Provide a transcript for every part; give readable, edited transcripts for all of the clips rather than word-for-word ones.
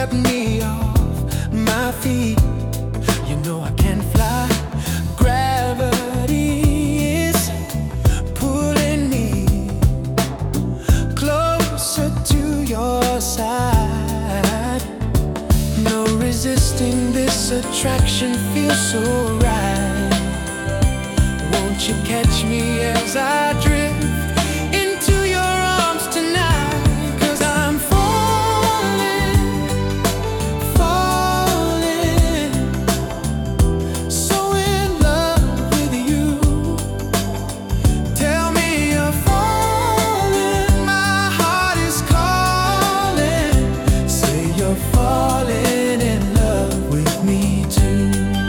swept me off my feet. You know I can fly. Gravity is pulling me closer to your side. No resisting this attraction, feels so right. Won't you catch me as I drift into your arms tonight? 'Cause I'm falling, falling, so in love with you. Tell me you're falling, my heart is calling. Say you're falling in love with me too.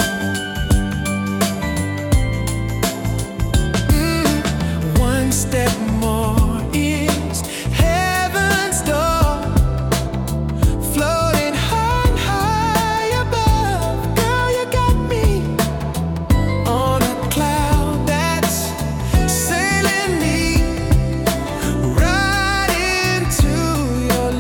One step more is heaven's door, floating high, high above. Girl, you got me on a cloud that's sailing me right into your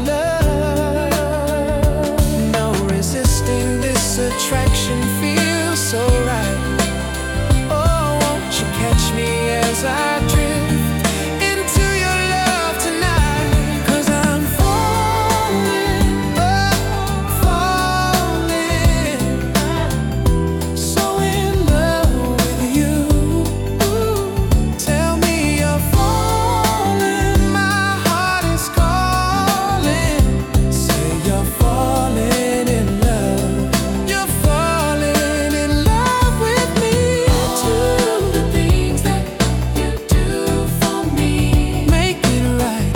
love. No resisting this attraction, feels so right. Oh, won't you catch me as I drift into your love tonight? 'Cause I'm falling, oh, falling, so in love with you. Tell me you're falling, my heart is calling. Say you're falling in love. You're falling in love with me too. The things that you do for me make it right.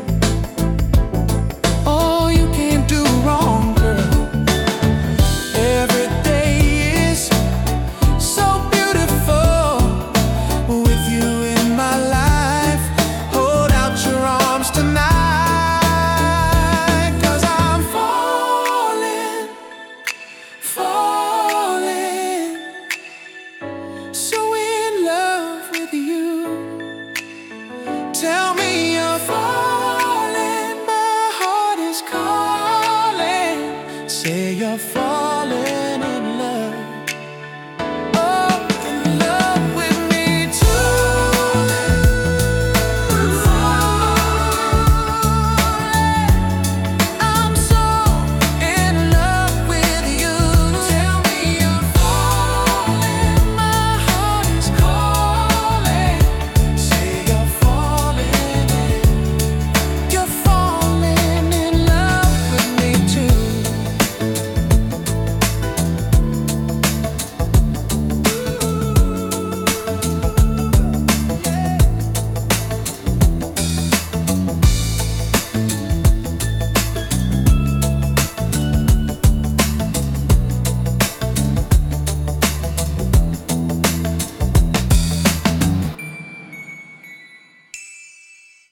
Oh, you can't do wrong, girl. Every day is so beautiful with you in my life. Hold out your arms tonight. 'Cause I'm falling, falling, so in love with you. Tell me you're falling, my heart is calling. Say you're falling.